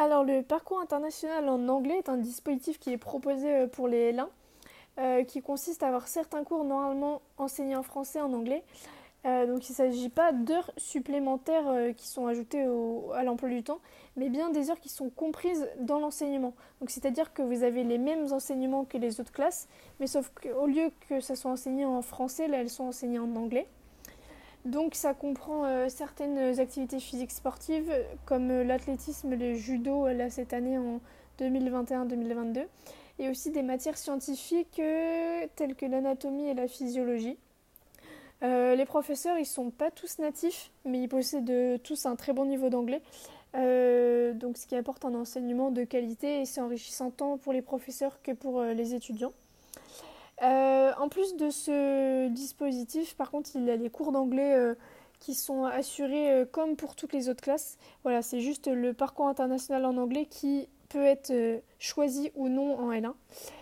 Alors, le parcours international en anglais est un dispositif qui est proposé pour les L1, qui consiste à avoir certains cours normalement enseignés en français en anglais. Donc, il ne s'agit pas d'heures supplémentaires qui sont ajoutées à l'emploi du temps, mais bien des heures qui sont comprises dans l'enseignement. Donc, c'est-à-dire que vous avez les mêmes enseignements que les autres classes, mais sauf qu'au lieu que ça soit enseigné en français, là, elles sont enseignées en anglais. Donc ça comprend certaines activités physiques sportives comme l'athlétisme, le judo là cette année en 2021-2022 et aussi des matières scientifiques telles que l'anatomie et la physiologie. Les professeurs ils sont pas tous natifs mais ils possèdent tous un très bon niveau d'anglais. Donc ce qui apporte un enseignement de qualité et c'est enrichissant tant pour les professeurs que pour les étudiants. En plus de ce dispositif, par contre, il y a les cours d'anglais qui sont assurés comme pour toutes les autres classes. Voilà, c'est juste le parcours international en anglais qui peut être choisi ou non en L1.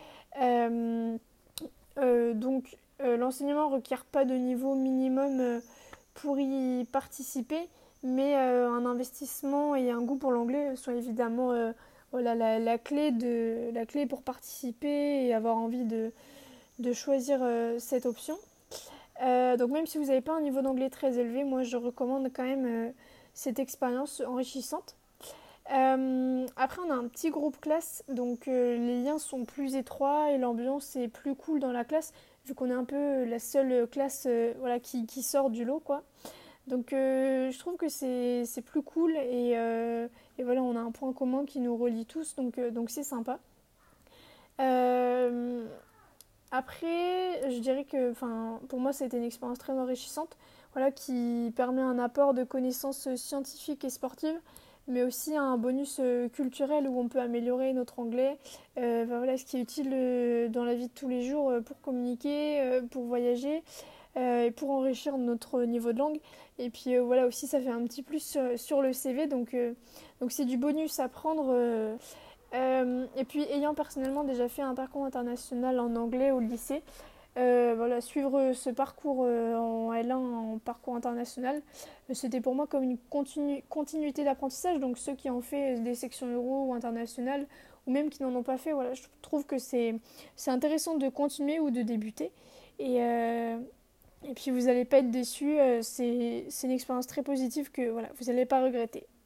L'enseignement ne requiert pas de niveau minimum pour y participer, mais un investissement et un goût pour l'anglais sont évidemment voilà, la clé pour participer et avoir envie de choisir cette option. Donc même si vous n'avez pas un niveau d'anglais très élevé, moi je recommande quand même cette expérience enrichissante. Après on a un petit groupe classe, donc les liens sont plus étroits et l'ambiance est plus cool dans la classe, vu qu'on est un peu la seule classe voilà, qui sort du lot quoi. Donc je trouve que c'est plus cool et voilà on a un point commun qui nous relie tous, donc c'est sympa. Euh, Après, je dirais que pour moi, ça a été une expérience très enrichissante voilà, qui permet un apport de connaissances scientifiques et sportives, mais aussi un bonus culturel où on peut améliorer notre anglais, voilà, ce qui est utile dans la vie de tous les jours pour communiquer, pour voyager et pour enrichir notre niveau de langue. Et puis voilà aussi, ça fait un petit plus sur le CV, donc c'est du bonus à prendre. Et puis ayant personnellement déjà fait un parcours international en anglais au lycée, voilà, suivre ce parcours en L1 en parcours international, c'était pour moi comme une continuité d'apprentissage. Donc ceux qui ont fait des sections euro ou internationales, ou même qui n'en ont pas fait, voilà, je trouve que c'est intéressant de continuer ou de débuter. Et, euh, et puis vous n'allez pas être déçus, c'est une expérience très positive que voilà, vous n'allez pas regretter.